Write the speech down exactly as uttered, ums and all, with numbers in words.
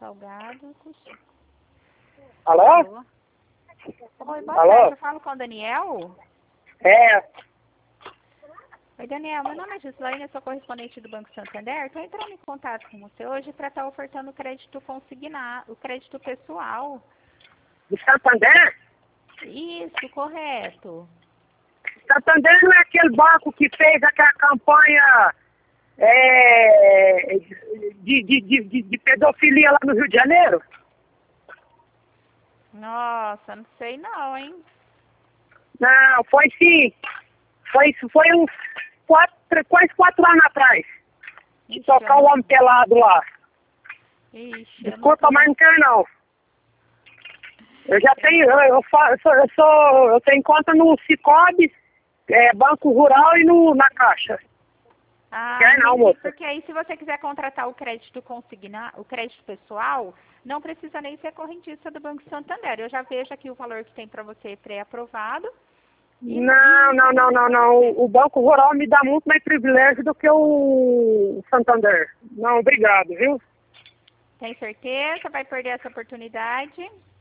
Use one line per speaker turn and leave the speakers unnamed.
Salgado com Chico.
Alô?
Alô? Oi, boa
Alô?
tarde. Eu falo com o Daniel?
É,
Oi, Daniel. Meu nome é Gislaine, eu sou correspondente do Banco Santander. Estou entrando em contato com você hoje para estar ofertando o crédito consignado, o crédito pessoal.
de Santander?
Isso, correto.
Santander não é aquele banco que fez aquela campanha é, de, de, de, de, de pedofilia lá no Rio de Janeiro?
Nossa, não sei não, hein?
Não, foi sim. Foi, foi uns quatro, quase quatro anos atrás. De
Ixi,
tocar
eu
o
não...
homem pelado lá.
Ixi, eu não
Desculpa,
tô...
mas não quero não. Eu já tenho, eu, eu, fa- eu, sou, eu, sou, eu tenho conta no Cicobi, é, Banco Rural e no, na Caixa.
Ah,
Quer não,
entendi,
moça.
porque aí se você quiser contratar o crédito consignado, o crédito pessoal, não precisa nem ser correntista do Banco Santander. Eu já vejo aqui o valor que tem para você pré-aprovado. E,
Não,
e
não, não, não, não.
você.
O Banco Rural me dá muito mais privilégio do que o Santander. Não, obrigado, viu?
Tem certeza? Vai perder essa oportunidade?